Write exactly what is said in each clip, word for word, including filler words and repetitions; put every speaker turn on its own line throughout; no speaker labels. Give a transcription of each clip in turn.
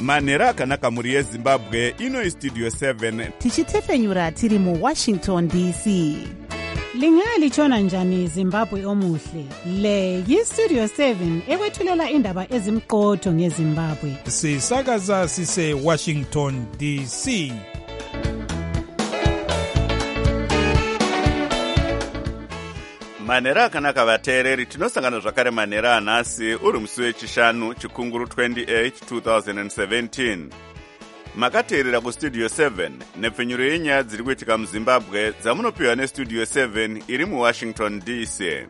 manhero akanaka mhuri yezimbabwe. Ino istudio seven
tichitefenyura tiri muwashington D C.
Lingalitshona njani Zimbabwe omuhle? Le yistudio seven ekwethulela indaba ezimqotho ngeZimbabwe.
Sisakaza sise Washington D C.
manhero akanaka vateereri, tinosangana zvakare manhero anhasi uri musi wechishanu chikunguru twenty-eight twenty seventeen. Makateerera kustudio seven nepfenyuro yenyaya dziri kuitika muzimbabwe dzamunopiwa nestudio seven iri muwashington D C.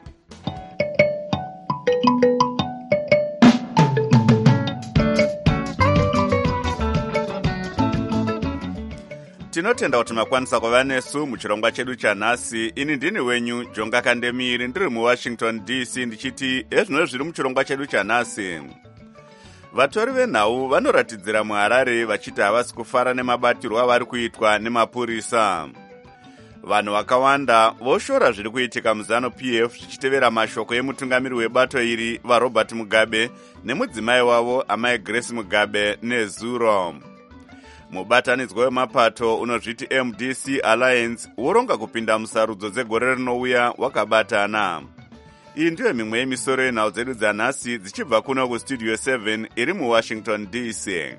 Tinotenda kuti makwanisa kuva nesu muchirongwa chedu chanhasi. Ini ndini wenyu Jonga Kandemiri, ndiri muwashington D C, ndichiti ezvino zviri muchirongwa chedu chanhasi. Vatori venhau vanoratidzira muHarare vachiti havasi kufara nemabatirwo avari kuitwa nemapurisa. Vanhu vakawanda voshora zviri kuitika muZanu P F zvichitevera mashoko emutungamiri webato iri vaRobert Mugabe nemudzimai wavo amai Grace Mugabe nezuro. Mubatanidzwa wemapato unozviti M D C Alliance woronga kupinda musarudzo dzegore rinouya wakabatana. Iyi ndiyo mimwe yemisoro yenhau dzedu dzanhasi dzichibva kuno kustudio seven iri muwashington D C.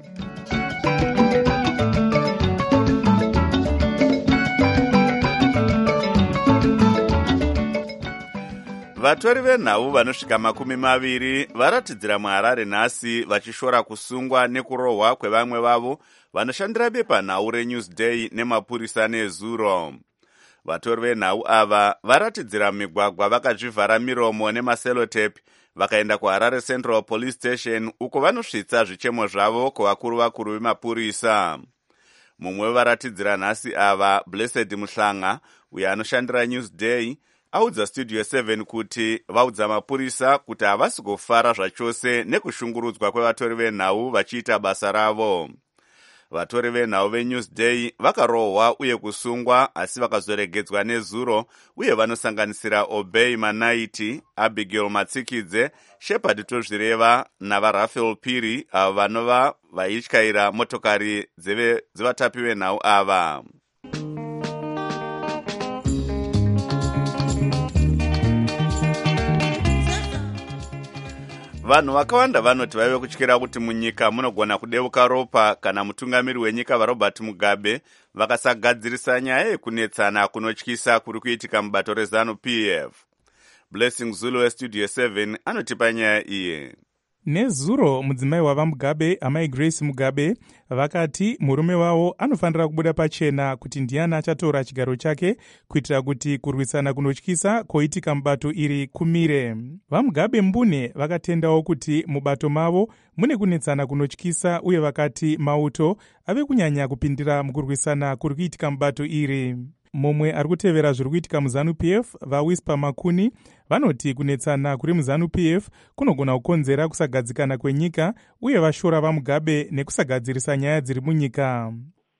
Vatori venhau vanosvika makumi maviri varatidzira muHarare nhasi vachishora kusungwa nekurohwa kwevamwe vavo vanoshandira bepanhau reNewsday nemapurisa nezuro. Vatori venhau ava varatidzira migwagwa vakazvivhara miromo nemaselotape vakaenda kuHarare Central Police Station uko vanosvitsa zvichemo zvavo kuvakuru vakuru vemapurisa. Mumwe wevaratidzira nhasi ava, Blessed Muhlanga, uyo anoshandira Newsday, audza studio seven kuti vaudza mapurisa kuti havasi kufara zvachose nekushungurudzwa kwevatori venhau vachiita basa ravo. Vatori venhau veNewsday vakarohwa uye kusungwa asi vakazoregedzwa nezuro, uye vanosanganisira Obey Manaiti, Abigail Matsikidze, Shepard Tozvireva navaRafael Piri, avo vanova vaityaira motokari dzevatapi venhau ava. Vanhu vakawanda vanoti vaive kutyira kuti munyika munogona kudeuka ropa kana mutungamiri wenyika vaRobert Mugabe vakasagadzirisa nyaya yekunetsana kunotyisa kuri kuitika mubato reZanu P F. Blessing Zulu westudio seven anotipa nyaya iyi.
Nezuro mudzimai wavaMugabe amai Grace Mugabe vakati murume wavo anofanira kubuda pachena kuti ndiani achatora chigaro chake kuitira kuti kurwisana kunotyisa koitika mubato iri kumire. VaMugabe mbune vakatendawo kuti mubato mavo mune kunetsana kunotyisa uye vakati mauto ave kunyanya kupindira mukurwisana kuri kuitika mubato iri. Mumwe ari kutevera zviri kuitika muZanu P F, vaWhisper Makuni, vanoti kunetsana kuri muZanu P F kunogona kukonzera kusagadzikana kwenyika uye vashora vaMugabe nekusagadzirisa nyaya dziri munyika.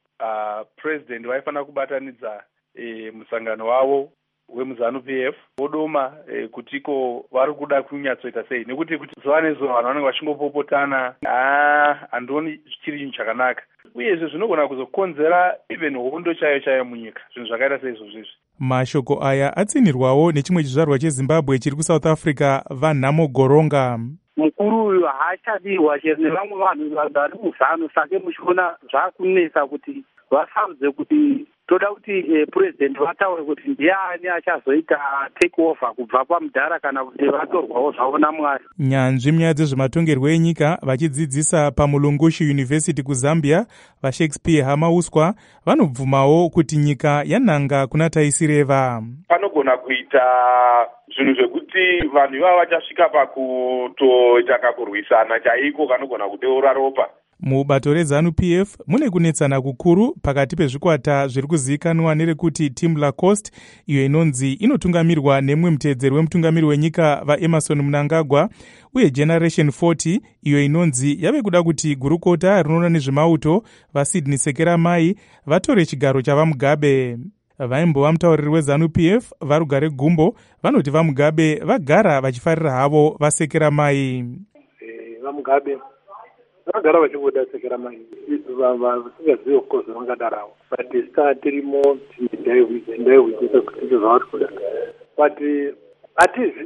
Uh, President vaifana kubatanidza e, musangano wavo wemuZanu P F vodoma e, kutiko vari kuda kunyatsoita sei, nekuti kuti zuva nezuva vanhu vanenge vachingopopotana. Ah, handoni zvichiri chinhu chakanaka. Uyezve zvinogona kuzokonzera even hondo chayo chayo munyika, zvinhu zvakaita seizvozvizvi.
Mashoko aya atsinirwawo nechimwe chizvarwa cheZimbabwe chiri kuSouth Africa, Vanhamo Goronga.
Mukuru uyu haachadirwa chero nevamwe vanhu vari muZanu, saka muchiona zvakunetsa kuti vasarudze kuti toda kuti eh, president vataure kuti ndiani achazoita take over kubva pamudhara kana kuti vatorwawo zvavo naMwari.
Nyanzvi munyaya dzezvematongerwo enyika vachidzidzisa paMulungushi University kuZambia, vaShakespeare Hamauswa vanobvumawo kuti nyika yanhanga kuna taisireva.
Panogona kuita zvinhu zvekuti vanhu ivava vachasvika pakutoita kakurwisana chaiko kanogona kudeura ropa.
Mubato reZanu P F mune kunetsana kukuru pakati pezvikwata zviri kuzivikanwa nerekuti Team Lacoste, iyo inonzi inotungamirwa nemwe muteedzeri wemutungamiri wenyika vaEmerson Mnangagwa, uye Generation forty, iyo inonzi yave kuda kuti gurukota rinoona nezvemauto vaSydney Sekeramai vatore chigaro chavaMugabe. Vaimbova mutauriri weZanu P F vaRugare Gumbo vanoti vaMugabe vagara vachifarira havo vaSekeramai.
Eh, vaMugabe vanogara vachingoda sekera vasingazivi of course vangadarawo but sta tirimo ndaihuita kuti ndizvavari kuda but hatizi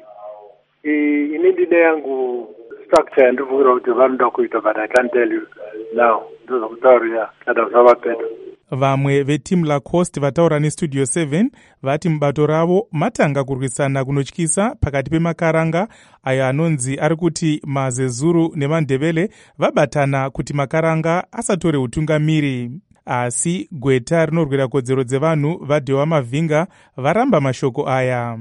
ini ndine yangu structure yandivukira kuti vanoda kuita but I can't tell you now ndozokutaurira kana zvavapenda.
Vamwe veteam Lacoste vataura nestudio seven vati mubato ravo matanga kurwisana kunotyisa pakati pemakaranga ayo anonzi ari kuti mazezuru nevandevele vabatana kuti makaranga asatore utungamiri. Asi gweta rinorwira kodzero dzevanhu vadhewa mavhinga varamba mashoko aya.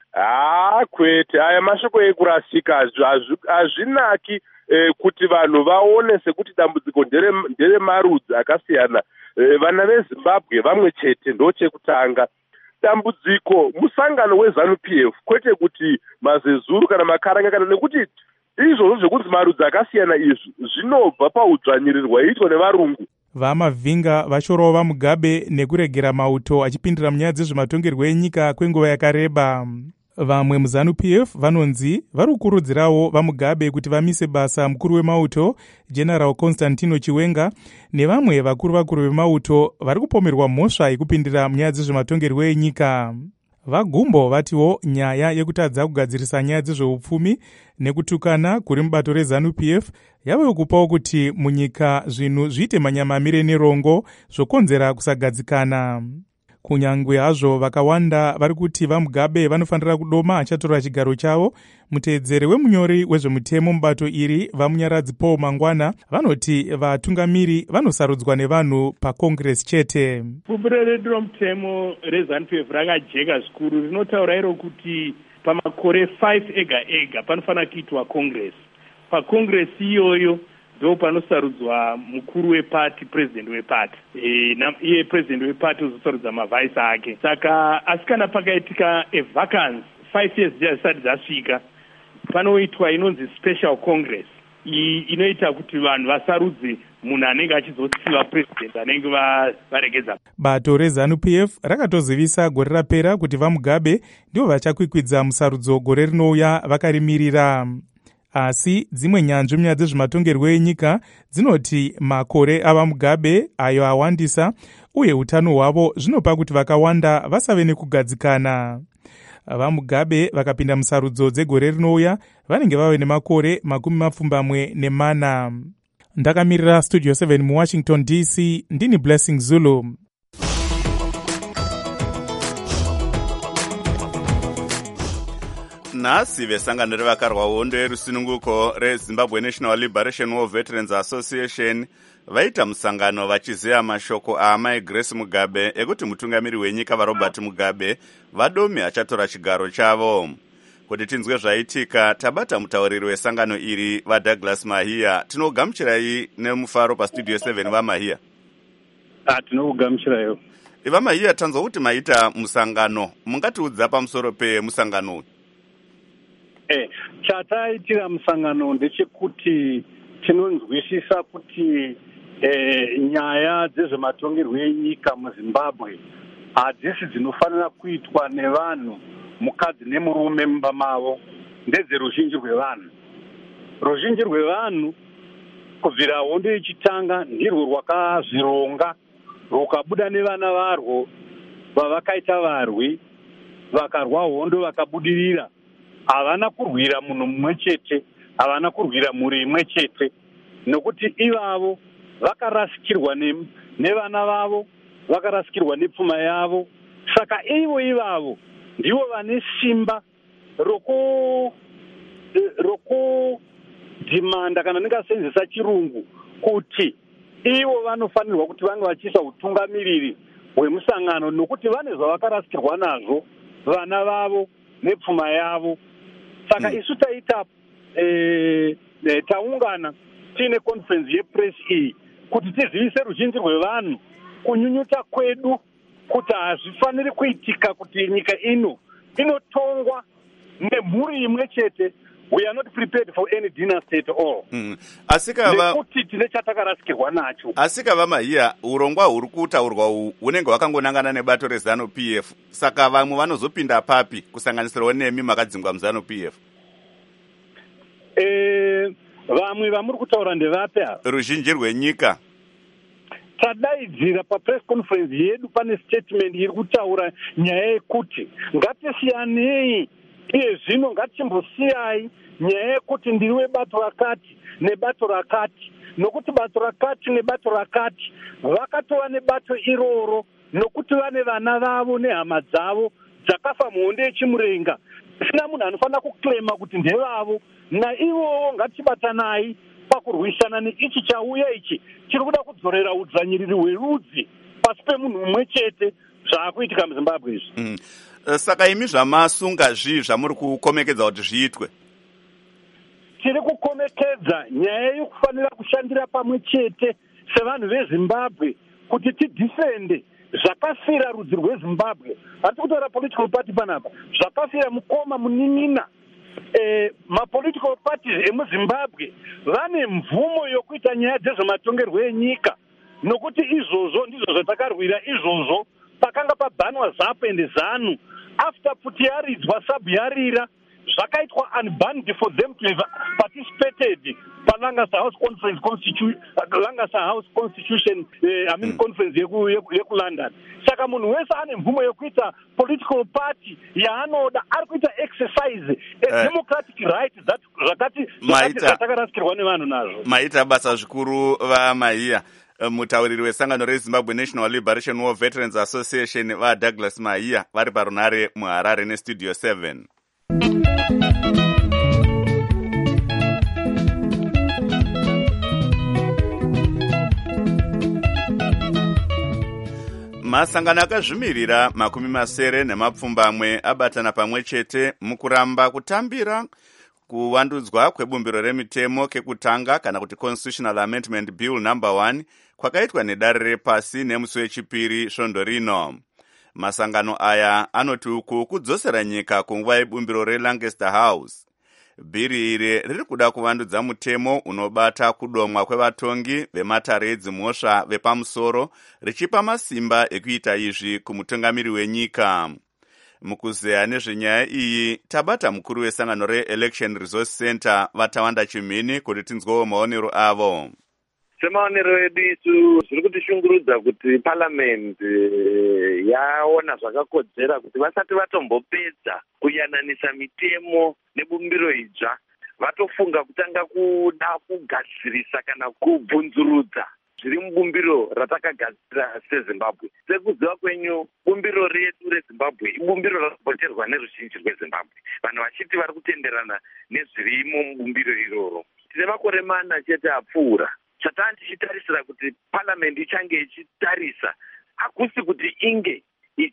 Ah, kwete aya mashoko ekurasika hazvinaki eh, kuti vanhu vaone sekuti dambudziko ndere marudzi akasiyana. Vana veZimbabwe vamwe chete ndo chekutanga. Dambudziko musangano weZANU P F kwete kuti mazezuru kana makaranga kana nekuti izvozvo zvekunzi marudzi akasiyana izvi zvinobva paudzvanyirirwa itwa nevarungu.
Vamavhinga vashorawo vaMugabe nekuregera mauto achipindira munyaya dzezvematongerwo enyika kwenguva yakareba. Vamwe muZANU P F vanonzi vari kukurudzirawo vaMugabe kuti vamise basa mukuru wemauto General Constantino Chiwenga nevamwe vakuru vakuru vemauto vari kupomerwa mhosva yekupindira munyaya dzezvematongerwo enyika. Vagumbo vatiwo nyaya yekutadza kugadzirisa nyaya dzezveupfumi nekutukana kuri mubato reZANU P F yave kupawo kuti munyika zvinhu zviite manyamamire nerongo zvokonzera kusagadzikana. Kunyangwe hazvo vakawanda vari kuti vaMugabe vanofanira kudoma achatora chigaro chavo, muteedzeri wemunyori wezvemutemo mubato iri vamunyaradzi Paul Mangwana vanoti vatungamiri vanosarudzwa nevanhu paCongress chete.
Bupiro redu romutemo reZANU P F rakajeka zvikuru, rinotaura iro kuti pamakore five ega ega panofanira kuitwa Congress. PaCongress iyoyo ndo panosarudzwa mukuru wepati, president wepati. E, iye president wepati uzosarudza mavhaisi ake. Saka asi kana pakaitika a vacance five years dzisati dzasvika, panoitwa inonzi special congress. Iyi inoita kuti vanhu vasarudze munhu anenge achizotsiva president anenge varegedza.
Bato reZANU P F rakatozivisa gore rapera kuti vaMugabe ndivo vachakwikwidza musarudzo gore rinouya vakarimirira. Asi dzimwe nyanzvi munyaya dzezvematongerwo enyika dzinoti makore avaMugabe ayo awandisa uye utano hwavo zvinopa kuti vakawanda vasave nekugadzikana. VaMugabe vakapinda musarudzo dzegore rinouya vanenge vave nemakore makumi mapfumbamwe nemana. Ndakamirira Studio seven muWashington D C, ndini Blessing Zulu.
Nhasi vesangano revakarwa hondo yerusununguko reZimbabwe National Liberation War Veterans Association vaita musangano vachizeya mashoko aamai Grace Mugabe ekuti mutungamiri wenyika vaRobert Mugabe vadome achatora chigaro chavo. Kuti tinzwe zvaitika, tabata mutauriri wesangano iri vaDouglas Mahia. Tinogamuchirai nemufaro paStudio seven vaMahia.
Ah, tinokugamuchirayo.
VaMahia, tanzwa kuti maita musangano, mungatiudza pamusoro pemusangano?
Eh, chataitira musangano ndechekuti tinonzwisisa kuti eh, nyaya dzezvematongerwo enyika muZimbabwe hadzisi dzinofanira kuitwa nevanhu mukadzi nemurume mumba mavo, ndedzeruzhinji rwevanhu. Ruzhinji rwevanhu kubvira hondo ichitanga ndirwo rwakazvironga, rukabuda nevana varwo vavakaita varwi, vakarwa hondo vakabudirira. Havana kurwira munhu mumwe chete, havana kurwira mhuri imwe chete, nokuti ivavo vakarasikirwa ne, nevana vavo, vakarasikirwa nepfuma yavo. Saka ivo ivavo ndivo vane simba roku roku dhimanda kana ndingasenzesa chirungu kuti ivo vanofanirwa kuti vange vachiisa utungamiriri hwemusangano, nokuti vane zvavakarasikirwa nazvo vana vavo nepfuma yavo. Saka mm. isu taita e, e, taungana tiine conference yepress iyi kuti tizivise ruzhinji rwevanhu kunyunyuta kwedu kuti hazvifaniri kuitika kuti nyika ino inotongwa nemhuri imwe chete. We are not prepared for any dynasty at all.
Mm. Asika va...
nekuti tine chatakarasikirwa nacho.
Asika vaMahia, urongwa huri kutaurwa uhu hunenge hwakangonangana nebato reZANU P F. Saka vamwe vanozopinda papi kusanganisirawo nemi makadzingwa muZANU P F?
Eh, vamwe vamuri kutaura ndevapi ava?
Ruzhinji rwenyika.
Tadaidzira papress conference yedu pane statement iri kutaura nyaya yekuti ngatisiyanei iye zvino ngatichimbosiyai nyaya yekuti ndiri webato rakati nebato rakati, nokuti bato rakati nebato rakati vakatova nebato iroro nokuti vane vana vavo nehama dzavo dzakafa muhondo yechimurenga. Sina munhu anofanira kuklema kuti ndevavo, naivowo ngatichibatanai pakurwisana neichi chauya ichi chiri kuda kudzorera udzvanyiriri hwerudzi pasi pemunhu mumwe chete zvaakuitika muZimbabwe izvi.
Mm. Saka imi zvamasunga zvii zvamuri kukomekedza kuti zviitwe?
Tiri kukomekedza nyaya yokufanira kushandira pamwe chete sevanhu veZimbabwe kuti tidifende zvakafira rudzi rweZimbabwe. Hatisi kutaura political party panapa, zvakafira mukoma munin'ina. Eh, mapolitical parties emuZimbabwe vane mvumo yokuita nyaya dzezvematongerwo enyika, nokuti izvozvo ndizvo zvatakarwira izvozvo pakanga pabhanwa zapu ende zanu. After putiyaridzwa sabuyarira zvakaitwa unbanned for them to have participated paLangasa House Conference Constitution, Langasa House Constitution, eh, I mean mm. conference yeku yeku, yeku London. Saka munhu wese ane mvumo yokuita political party yaanoda, ari kuita exercise a uh, democratic right that zvakati zvakatarasikirwa nevanhu nazvo.
Maita basa zvikuru vaMahiya. Mutauriri wesangano reZimbabwe National Liberation War Veterans Association vaDouglas Mahiya vari parunare muHarare neStudio seven. Masangano akazvimirira makumi masere nemapfumbamwe abatana pamwe chete mukuramba kutambira kuwandudzwa kwebumbiro remitemo kekutanga kana kuti Constitutional Amendment Bill number one kwakaitwa nedare repasi nemusi wechipiri svondo rino. Masangano aya anoti uku kudzosera nyika kunguva yebumbiro reLancaster House. Bhiri iri riri kuda kuvandudza mutemo unobata kudomwa kwevatongi vematare edzimhosva vepamusoro, richipa masimba ekuita izvi kumutungamiri wenyika. Mukuzeya nezvenyaya iyi tabata mukuru wesangano reElection Resource Center Vatawanda Chimini kuti tinzwewo maonero avo.
Semaonero edu isu zviri kutishungurudza kuti Parliament yaona zvakakodzera kuti vasati vatombopedza kuyananisa mitemo nebumbiro idzva vatofunga kutanga kuda kugadzirisa kana kubvunzurudza zviri mubumbiro ratakagadzira seZimbabwe. Sekuziva kwenyu, bumbiro redu reZimbabwe ibumbiro rakapoterwa neruzhinji rweZimbabwe, vanhu vachiti vari kutenderana nezvirimo mubumbiro iroro. Tine makore mana chete apfuura. Chatanga tichitarisira kuti Parliament ichange ichitarisa hakusi kuti inge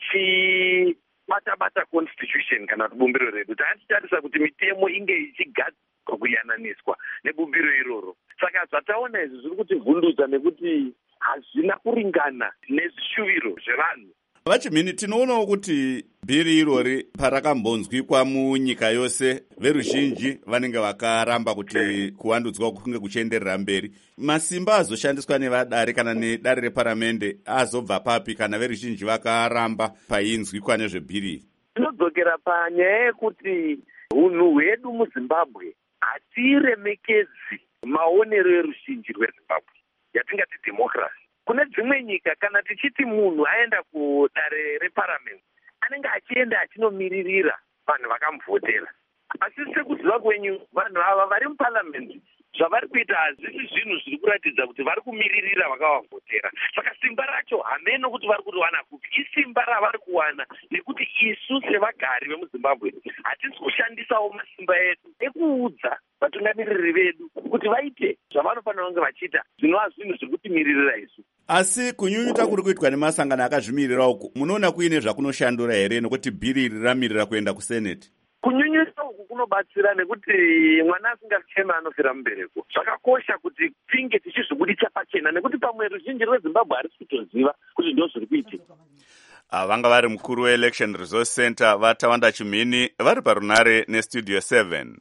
ichibata-bata constitution kana kuti bumbiro redu. Tanga tichitarisa kuti mitemo inge ichigadzirwa kuyananiswa nebumbiro iroro. Saka zvataona izvi zviri kutivhundutsa nekuti hazvina kuringana nezvishuviro zvevanhu.
Vachimini, tinoonawo kuti bhiri irori parakambonzwikwa munyika yose veruzhinji vanenge vakaramba kuti kuwandudzwa kunge kuchienderera mberi. Masimba azoshandiswa nevadare kana nedare reparamende azobva papi kana veruzhinji vakaramba painzwikwa nezvebhiri?
Tinodzokera panyaya yekuti unhu hwedu muZimbabwe hatiremekezi maonero eruzhinji rweZimbabwe yatingati democracy. Kune dzimwe nyika kana tichiti munhu aenda kudare reparamende anenge achienda achinomiririra vanhu vakamuvhotera. Asi sekuziva kwenyu, vanhu ava vari muparamendi zvavari kuita hazvisi zvinhu zviri kuratidza kuti vari kumiririra vakavavhotera. Saka simba racho hameno kuti vari kuriwana kupi, isimba ravari kuwana nekuti isu sevagari vemuZimbabwe hatisi kushandisawo masimba edu ekuudza vatungamiriri vedu kuti vaite zvavanofanira kunge vachiita zvinova zvinhu zviri kutimiririra isu.
Asi kunyunyuta kuri kuitwa nemasangano akazvimirira uku, munoona kuine zvakunoshandura here nokuti bhiri iri ramirira kuenda kuseneti?
Kunyunyuta uku kunobatsira nekuti mwana asingachema anofira mubereko. Zvakakosha kuti tinge tichizvibudisa pachena nekuti pamwe ruzhinji rweZimbabwe harisi kutoziva kuti ndo zviri kuitika.
Vanga vari mukuru weElection Resource Center Vatawanda Chimini vari parunare neStudio seven.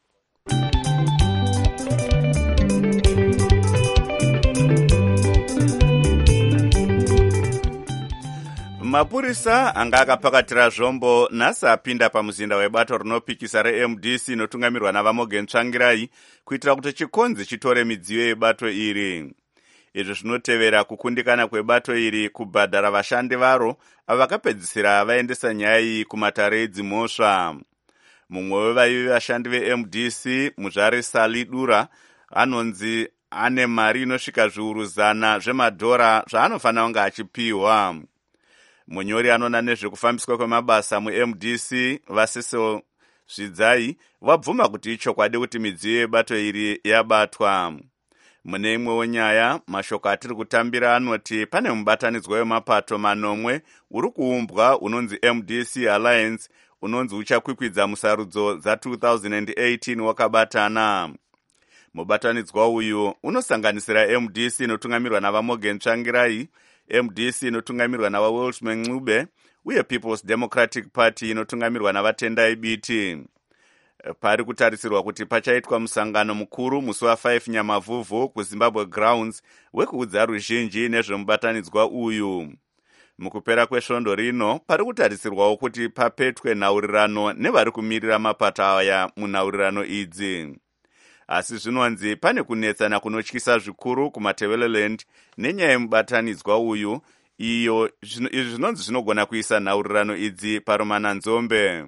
Mapurisa anga akapakatira zvombo nhasi apinda pamuzinda webato rinopikisa reM D C inotungamirwa naVamogen Tsvangirai kuitira kuti chikonzi chitore midziyo yebato iri. Izvi zvinotevera kukundikana kwebato iri kubhadhara vashandi varo avo vakapedzisira vaendesa nyaya iyi kumatare edzimhosva. Mumwe wevaivi vashandi veM D C, Muzvare Sali Dura, anonzi ane mari inosvika zviuru zana zvemadhora zvaanofanira kunge achipiwa. Munyori anona nezvekufambiswa kwemabasa muM D C Vaseso Zvidzai wabvuma kuti ichokwadi kuti midziyo yebato iri yabatwa. Mune imwewo nyaya, mashoko atiri kutambira anoti pane mubatanidzwa wemapato manomwe uri kuumbwa unonzi M D C Alliance unonzi uchakwikwidza musarudzo dza20eighteen wakabatana. Mubatanidzwa uyu unosanganisira M D C inotungamirwa naVamogen Tsvangirai, M D C inotungamirwa navaWelshman Ncube uye People's Democratic Party inotungamirwa naVatendai Biti. Pari kutarisirwa kuti pachaitwa musangano mukuru musi wa5 Nyamavhuvhu kuZimbabwe Grounds wekuudza ruzhinji nezvemubatanidzwa uyu. Mukupera kwesvondo rino pari kutarisirwawo kuti papetwe nhaurirano nevari kumirira mapato aya munhaurirano idzi. Asi zvinonzi pane kunetsana kunotyisa zvikuru kumaTebeleland nenyaya yemubatanidzwa uyu, iyo izvi zvinonzi zvinogona kuisa nhaurirano idzi paromana nzombe.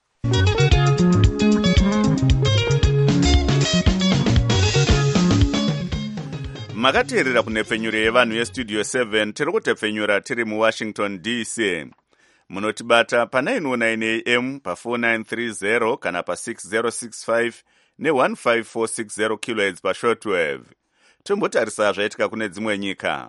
Makateerera kunepfenyuro yevanhu yestudio seven, tiri kutepfenyura tiri muWashington D C. Munotibata pa nine oh nine A M pa four nine three zero kana pa six zero six five ne one five four six zero kilohertz pa shortwave. Tombotarisa zvaitika kune dzimwe nyika.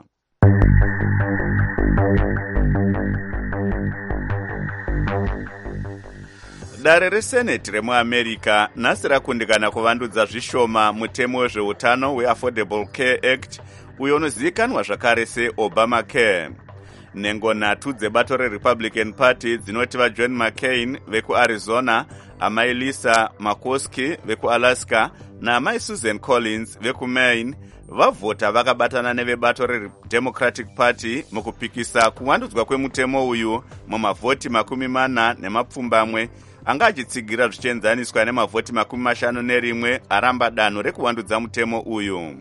Dare reSenate remuAmerica nhasi rakundikana kuvandudza zvishoma mutemo wezveutano weAffordable Care Act uyo unozivikanwa zvakare seObamacare. Nhengo nhatu dzebato reRepublican Party dzinoti vaJohn McCain vekuArizona, amai Lisa Murkowski vekuAlaska naamai Susan Collins vekuMaine vavhota vakabatana nevebato reDemocratic Party mukupikisa kuwandudzwa kwemutemo uyu mumavhoti makumi mana nemapfumbamwe anga achitsigira zvichienzaniswa nemavhoti makumi mashanu nerimwe aramba danho rekuwandudza mutemo uyu.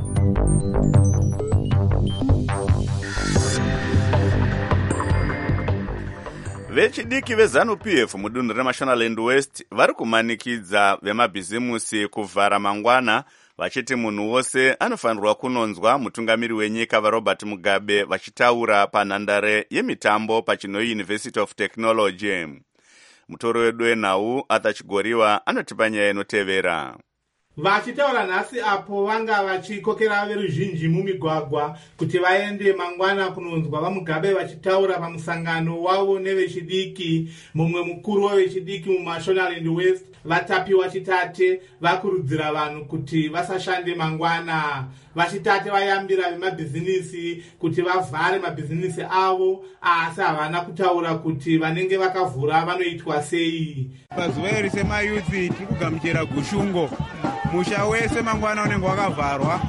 Vechidiki veZANU-P F mudunhu reMashonaland West vari kumanikidza vemabhizimusi kuvhara mangwana vachiti munhu wose anofanirwa kunonzwa mutungamiri wenyika vaRobert Mugabe vachitaura panhandare yemitambo paChinoi University of Technology. Mutoro wedu wenhau Arthur Chigoriwa anotipa nyaya inotevera.
Vachitaura nhasi apo vanga vachikokera veruzhinji mumigwagwa kuti vaende mangwana kunonzwa vaMugabe vachitaura pamusangano wavo nevechidiki. Mumwe mukuru wevechidiki muMashonaland West vatapiwa chitate vakurudzira vanhu kuti vasashande mangwana. Vachitate vayambira vemabhizinisi kuti vavhare mabhizinisi avo, asi havana kutaura kuti vanenge vakavhura vanoitwa sei.
Pazuva iri semayuthi tiri kugamuchira gushungo. Musha wese mangwana unenge wakavharwa,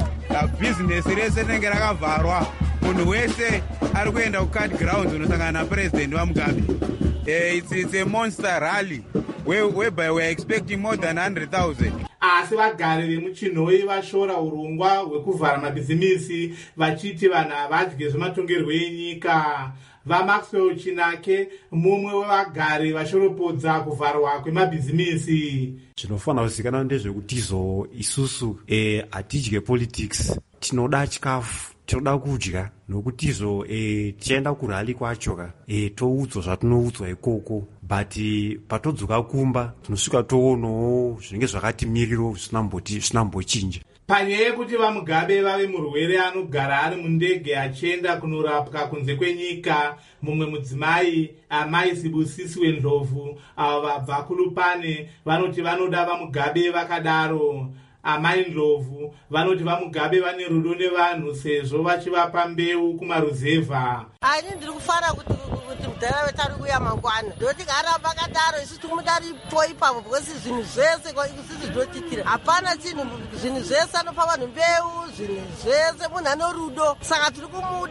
bhizinesi rese rinenge rakavharwa, munhu wese ari kuenda kuCard Grounds unosangana naPresident vaMugabe. Uh, it's, it's a monster rally where, whereby we are expecting more than one hundred thousand.
Asi vagari vemuChinoi vashora urongwa hwekuvhara mabhizimisi vachiti vanhu havadye zvematongerwo enyika. VaMaxwell Chinake mumwe wevagari vashoropodza kuvharwa kwemabhizimisi.
Zvinofanira kuzivikanwa ndezvekuti izvo isusu eh, hatidye politics, tinoda chikafu, tinoda kudya, nokuti izvo eh, tichaenda kurali kwacho ka eh, toudzwa zvatinoudzwa ikoko, but patodzoka kumba tinosvika toonawo zvinenge zvakatimiriro zvinambochinja.
Panyaya yekuti vaMugabe vave murwere anogara ari mundege achienda kunorapwa kunze kwenyika, mumwe mudzimai amai Sibusisi Wendlovu avo vabva kuLupane vanoti vanoda vaMugabe vakadaro. Amai Ndlovu vanoti vaMugabe vane rudo nevanhu sezvo vachivapa mbeu kumaruzevha.
Ani ndiri kufara kuti kuti mudhara vetari kuya mangwana ndoti garamba kadaro isusu tumudari toipa because zvinhu zvese kwa isusu zvotitira hapana chinhu zvinhu zvese anopa vanhu mbeu zvinhu zvese munhu ano rudo saka tiri kumuda.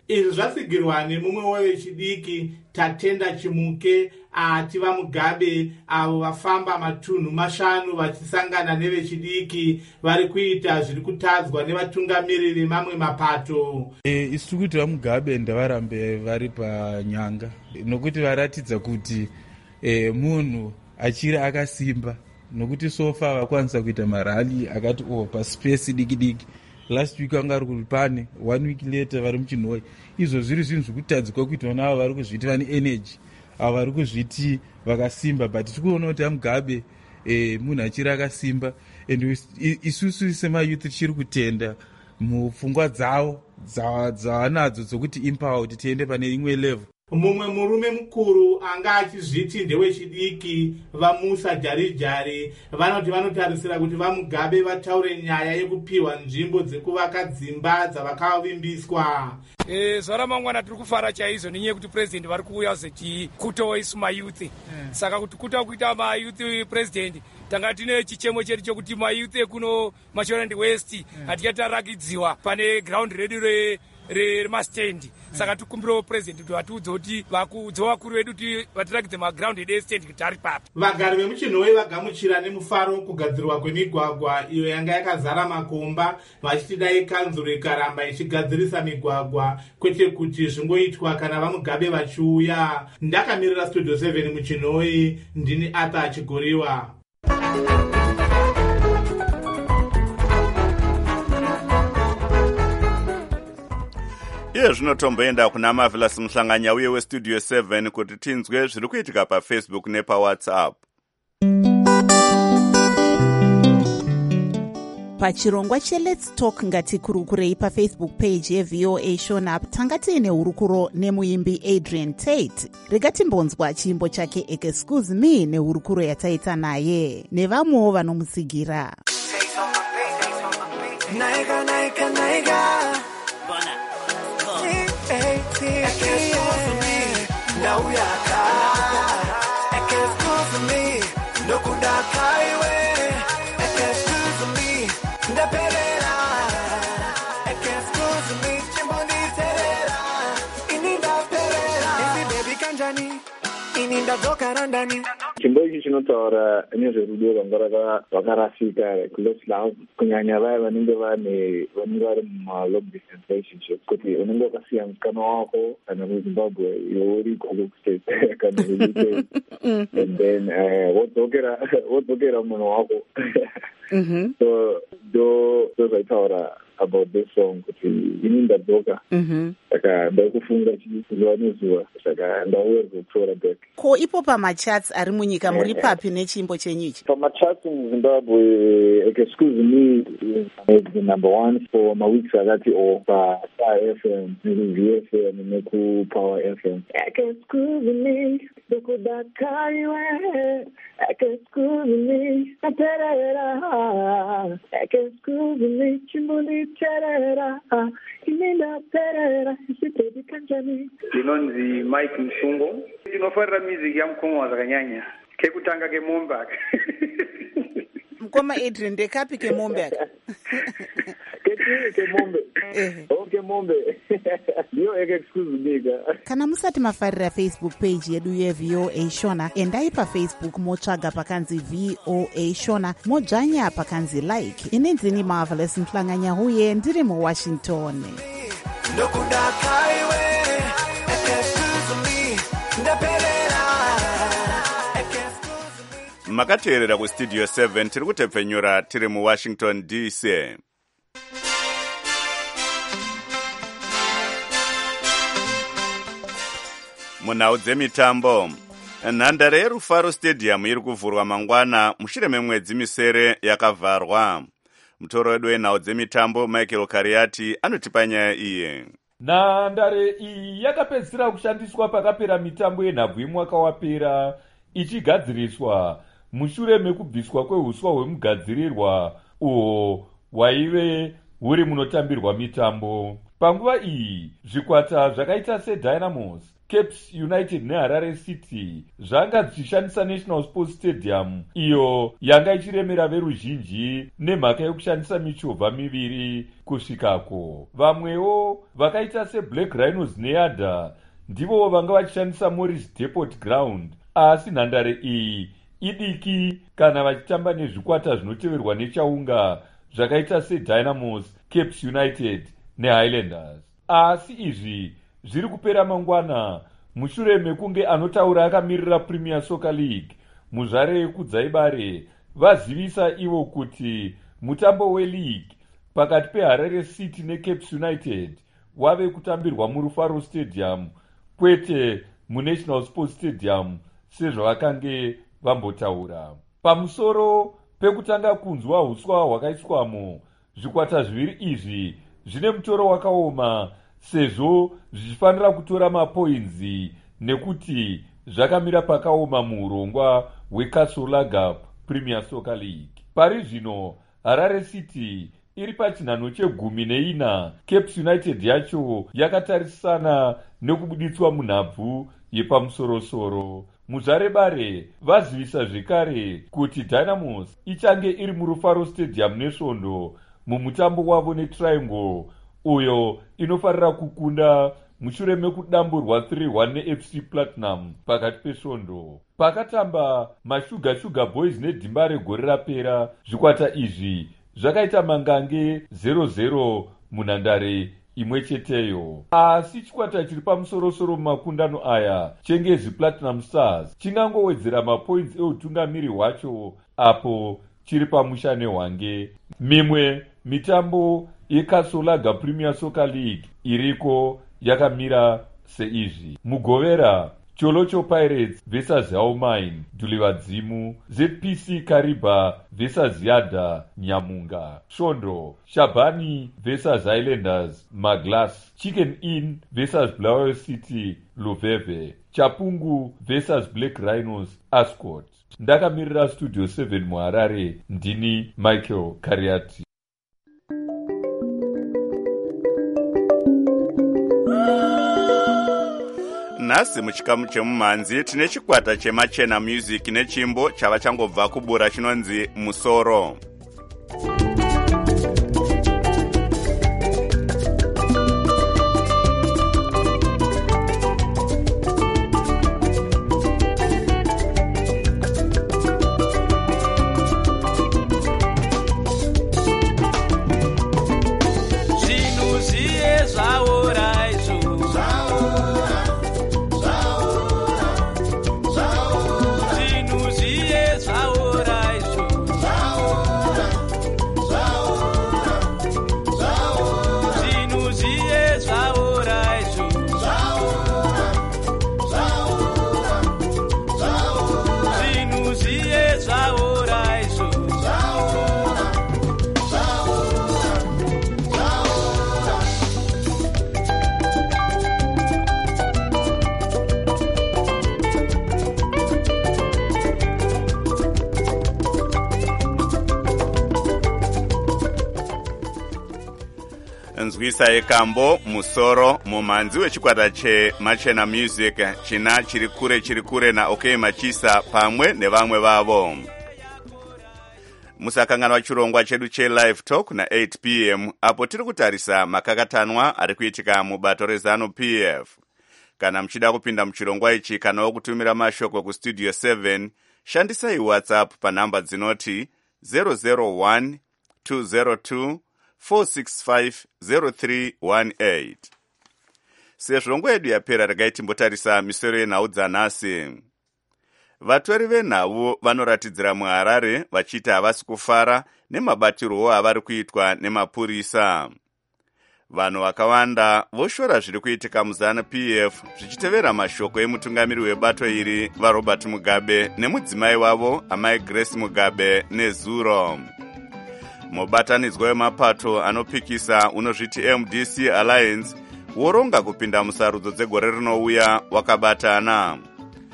izvi zvasigirwa nemumwe wevechidiki Tatenda Chimuke ati vaMugabe avo vafamba matunhu mashanu vachisangana nevechidiki vari kuita zviri kutadzwa nevatungamiriri vemamwe mapato.
E, isi tiri kuti vaMugabe ndavarambe vari panyanga nokuti varatidza kuti e, munhu achiri akasimba, nokuti sofa vakwanisa kuita marali akati o oh, paspace diki diki. Last week vanga vari pane one week later vari muchinhoi. Izvo zviri zvinhu zvekutadzikwa kuitwa navo vari kuzviti vane energy, avo vari kuzviti vakasimba, but tiri kuona kuti vaMugabe e, munhu achiri akasimba, and isusu semayouth tichiri kutenda mupfungwa dzavo dzavanadzo dzokuti empower kuti tiende pane imwe level.
Mumwe murume mukuru anga achizviti ndewechidiki vaMusa Jarijari vanoti vanotarisira kuti vaMugabe vataure nyaya yekupiwa nzvimbo dzekuvaka dzimba dzavakavimbiswa.
Eh, zvara mangwana tiri kufara chaizvo nenyaya yekuti president vari kuuya zechikutowo isu mayouth. Yeah. Saka kuti kuta kuita mayouth president tanga tine chichemo chedu chokuti mayouth ekuno Mashonaland West hatikatarakidziwa pane ground redu re remastendi. Saka tikumbirawo president kuti vatiudze kuti vakuudzawo vakuru vedu kuti vatirakidze maground edu estendi kuti ari papi.
Vagari vemuchinhoi vagamuchira nemufaro kugadzirwa kwemigwagwa iyo yanga yakazara makomba, vachiti dai kanzuro ikaramba ichigadzirisa migwagwa kwete kuti zvingoitwa kana vaMugabe vachiuya. Ndakamirira Studio seven muchinhoi, ndini Arthur Chigoriwa.
iye zvino tomboenda kuna Marvelous Muhlanganya uye westudio seven kuti tinzwe zviri kuitika paFacebook nepawhatsapp.
Pachirongwa cheLet's Talk ngatikurukurei paFacebook page yeV O A Shona tanga tiine hurukuro nemuimbi Adrian Tate. Regatimbonzwa chimbo chake Excuse Me nehurukuro yataita naye nevamwewo vanomusigira.
Naiga, naiga, naiga. Excuse me, ndauyaka. Excuse me, ndokudaka iwe. Excuse me, ndaperera. Excuse me, chimbonditerera. Ini ndaperera. Isi baby kanjani, ini ndadzoka randani.
Chimbo ichi chinotaura nezverudo rwanga rwakarasika, close love, kunyanya vaya vanenge vane vanenge vari muma-long distance relationship, kuti unenge wakasiya musikana wako kana kuZimbabwe iwe uri ikoko kustate kana kuU K, and then wodzokera wodzokera munhu wako. So ndo ndo zvaitaura about this song kuti ini ndadzoka, saka ndakufunga zuva nezuva, saka ndauya kutora back.
Ko ipo pamachats ari munyika muri papi nechimbo chenyichi?
Pamachats muZimbabwe, Excuse Me is the number one for maweeks akati o paStar F M, neku-V F M, neku-Power F M. Excuse me, ndokudaka iwe. Excuse me, ndaperera. Excuse me, chimbonditerera. Ini ndaperera, isi baby kanjani.
Ndinonzi Mike Musungo. Ndinofarira music yaMukoma zvakanyanya. Kekutanga keMombak.
Mukoma Adrian ndekapi keMombak?
Ketini keMombe. Oh, keMombe. Yo excuse me.
Kana musati mafarira Facebook page yedu yeV O A Shona, endai paFacebook motsvaga pakanzi V O A Shona, modzvanya pakanzi like. Inenzi ni Marvelous Muhlanganya uye ndiri muWashington.
Ndokudaka iwe. Excuse me, ndaperera.
Makateerera kuStudio seven tiri kutepfenyura tiri muWashington D C. Munhau dzemitambo, nhandare yeRufaro Stadium iri kuvhurwa mangwana mushure memwedzi misere yakavharwa. Mutoro wedu wenhau dzemitambo Michael Kariati anotipa nyaya iye.
Nhandare iyi yakapedzisira kushandiswa pakapera mitambo yenhabvu yemwaka wapera ichigadziriswa mushure mekubviswa kwehuswa hwemugadzirirwa uhwo hwaive huri munotambirwa mitambo. Panguva iyi zvikwata zvakaita seDynamos, Caps United neHarare City zvanga dzichishandisa National Sports Stadium iyo yanga ichiremera veruzhinji nemhaka yekushandisa michovha miviri kusvikako. Vamwewo vakaita seBlack Rhinos neYada ndivo vanga vachishandisa Morris Depot Ground, asi nhandare iyi idiki kana vachitamba nezvikwata zvinoteverwa nechaunga zvakaita seDynamos, Caps United neHighlanders. Asi izvi zviri kupera mangwana mushure mekunge anotaura akamirira Premier Soccer League muzvare yekudzaibare vazivisa ivo kuti mutambo weleague pakati peHarare City neCaps United wave kutambirwa muRufaro Stadium kwete muNational Sports Stadium sezvavakange vambotaura. Pamusoro pekutanga kunzwa huswa hwakaiswamo, zvikwata zviviri izvi zvine mutoro wakaoma sezvo zvichifanira kutora mapoinzi nekuti zvakamira pakaoma muurongwa hweKasolagap Premier Soccer League. Pari zvino Harare City iri pachinhano chegumi neina, Caps United yacho yakatarisana nekubuditswa munhabvu yepamusorosoro. Muzvarebare vazivisa zvekare kuti Dynamos ichange iri muRufaro Stadium nesvondo mumutambo wavo neTriangle uyo inofarira kukunda mushure mekudamburwa three one neF C Platinum pakati pesvondo. Pakatamba maShuga Sugar Boys nedhimba regore rapera, zvikwata izvi zvakaita mangange zero zero munhandare imwe cheteyo. Asi chikwata chiri pamusorosoro mumakundano aya, Chengezi Platinum Stars, chingangowedzera mapoints eutungamiri hwacho apo chiri pamusha neHwange. Mimwe mitambo yeKasolaga Premier Soccer League iriko yakamira seizvi: Mugovera, Cholocho Pirates versus Hellmine Dulivadzimu, Z P C Kariba versus Yada Nyamunga, Shondo, Shabani versus Highlanders Maglas, Chicken Inn versus Blair City Luveve, Chapungu versus Black Rhinos Ascot. Ndakamirira Studio seven muHarare, ndini Michael Kariati.
Nhasi muchikamu chemumanzi tine chikwata chemachena music nechimbo chava changobva kubura chinonzi Musoro. Nzwisa yekambo Musoro mumanzi wechikwata chemachena music china chiri kure chiri kure na OK Machisa pamwe nevamwe vavo. Musakanganwa chirongwa chedu che live talk na eight p m apo tiri kutarisa makakatanwa ari kuitika mubato reZanu P F. Kana mchida kupinda mchirongwa ichi kana kutumira mashoko ku Studio seven, shandisai WhatsApp pa namba dzinoti zero zero one two zero two four six five zero three one eight. Sezvongo yedu yapera regai timbotarisa misoro yenhau dzanhasi. Vatori venhau vanoratidzira muHarare vachiti havasi kufara nemabatirwo avari kuitwa nemapurisa. Vanhu vakawanda voshora zviri kuitika muZanu P F zvichitevera mashoko emutungamiri webato iri vaRobert Mugabe nemudzimai wavo amai Grace Mugabe nezuro. Mubatanidzwa wemapato anopikisa unozviti M D C Alliance woronga kupinda musarudzo dzegore rinouya wakabatana.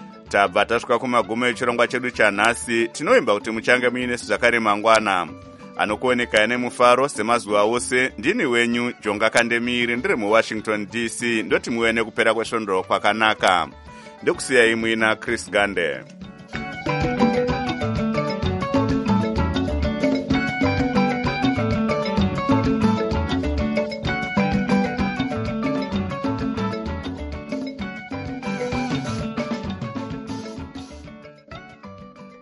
Tabva tasvika kumagumo echirongwa chedu chanhasi, tinoimba kuti muchange muine zvakare mangwana. anokuoneka nemufaro semazuva ose. Ndini wenyu Jonga Kandemiri, ndiri muWashington D C. Ndoti muwe nekupera kwesvondo kwakanaka. Ndokusiyai muina Chris Gande.